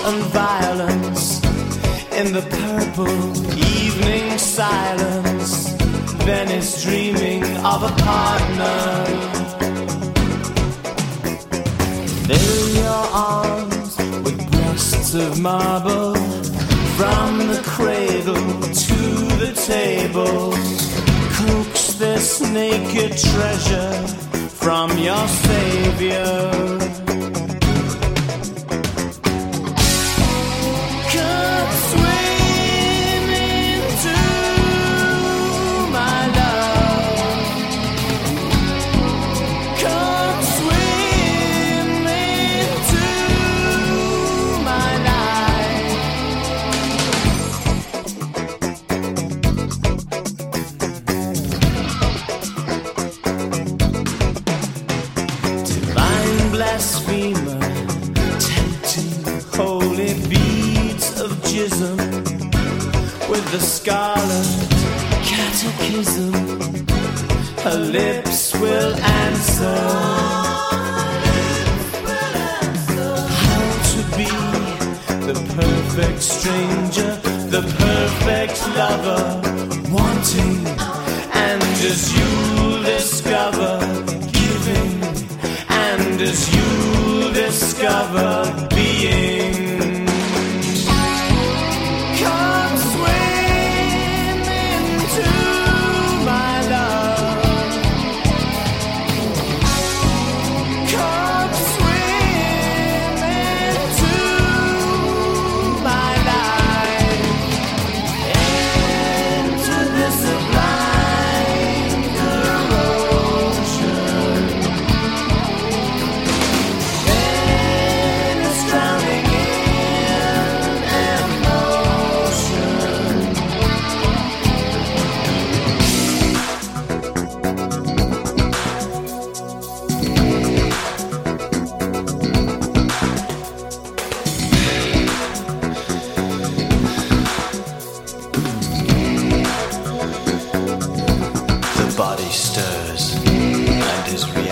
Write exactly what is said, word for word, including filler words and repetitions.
and violence in the purple evening silence. Venice dreaming of a partner. Fill your arms with breasts of marble, from the cradle to the table. Coax this naked treasure from your savior. Come swim into my love. Come swim into my life. Divine blasphemer, tempting holy beads of jism with the scarlet catechism. Her lips will answer. How to be the perfect stranger, the perfect lover, wanting, and as you'll discover, giving, and as you'll discover, being. Come swim into my love. Come swim into my life. Into the sublime corrosion. Venice drowning in emotion. The body stirs and is real.